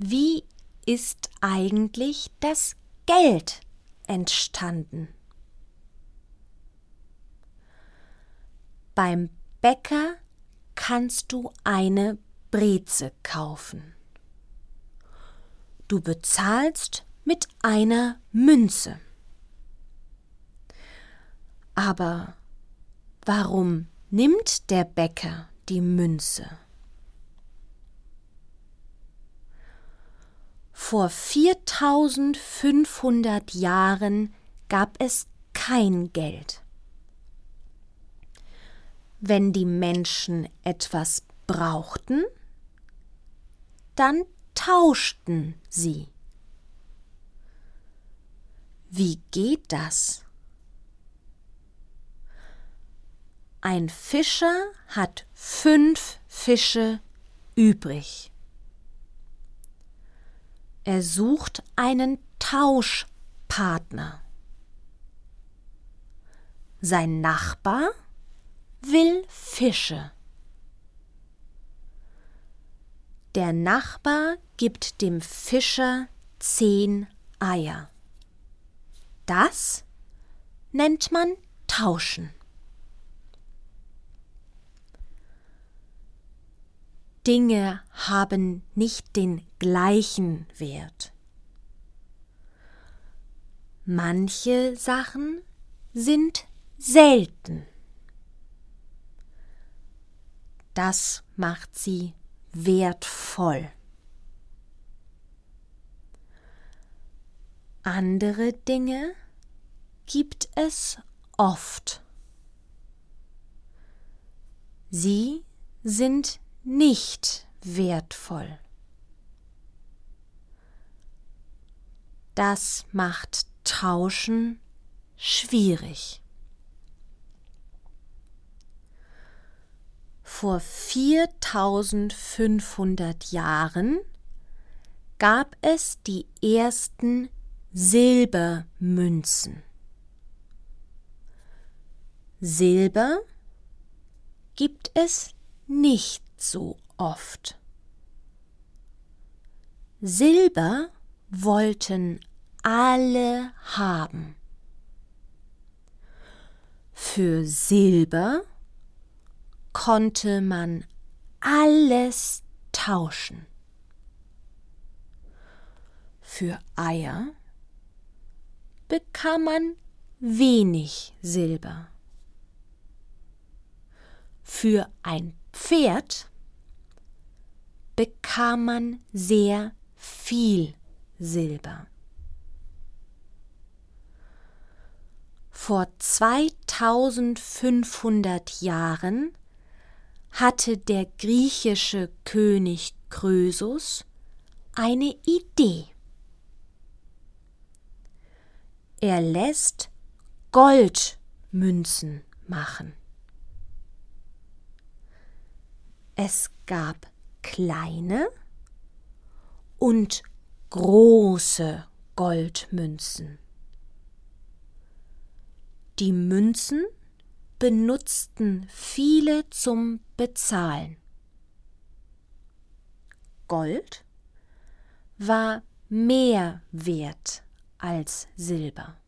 Wie ist eigentlich das Geld entstanden? Beim Bäcker kannst du eine Breze kaufen. Du bezahlst mit einer Münze. Aber warum nimmt der Bäcker die Münze? Vor 4500 Jahren gab es kein Geld. Wenn die Menschen etwas brauchten, dann tauschten sie. Wie geht das? Ein Fischer hat 5 Fische übrig. Er sucht einen Tauschpartner. Sein Nachbar will Fische. Der Nachbar gibt dem Fischer 10 Eier. Das nennt man Tauschen. Dinge haben nicht den gleichen Wert. Manche Sachen sind selten. Das macht sie wertvoll. Andere Dinge gibt es oft. Sie sind nicht wertvoll. Das macht Tauschen schwierig. Vor 4500 Jahren gab es die ersten Silbermünzen. Silber gibt es nicht so oft. Silber wollten alle haben. Für Silber konnte man alles tauschen. Für Eier bekam man wenig Silber. Für ein Pferd bekam man sehr viel Silber. Vor 2500 Jahren hatte der griechische König Krösus eine Idee. Er lässt Goldmünzen machen. Es gab kleine und große Goldmünzen. Die Münzen benutzten viele zum Bezahlen. Gold war mehr wert als Silber.